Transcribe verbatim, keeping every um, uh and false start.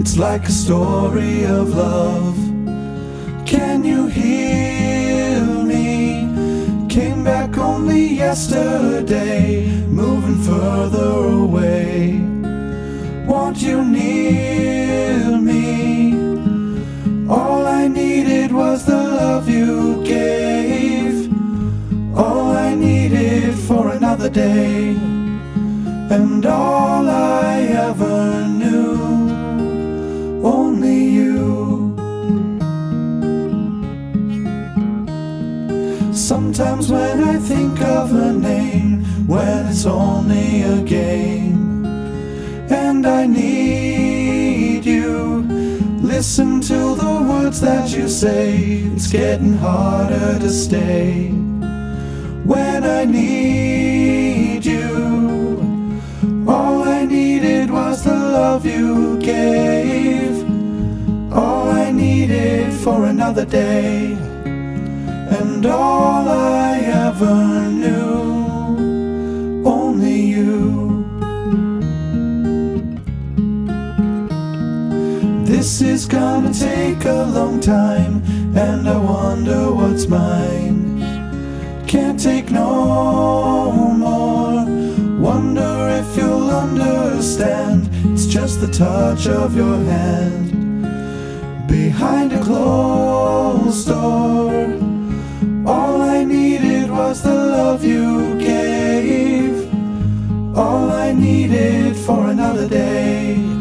It's like a story of love. Can you hear me? Came back only yesterday, moving further away. Want you near me? All I needed was the love you gave. All I needed for another day. And all I ever knew, only you. Sometimes when I think of her name, when it's only a game, and I need you, listen to the words that you say. It's getting harder to stay. When I need you, all I needed was the love you gave. All I needed for another day. And all I ever knew, only you. This is gonna take a long time, and I wonder what's mine. Can't take no more. Wonder if you'll understand. It's just the touch of your hand behind a closed door. All I needed was the love you gave. All I needed for another day.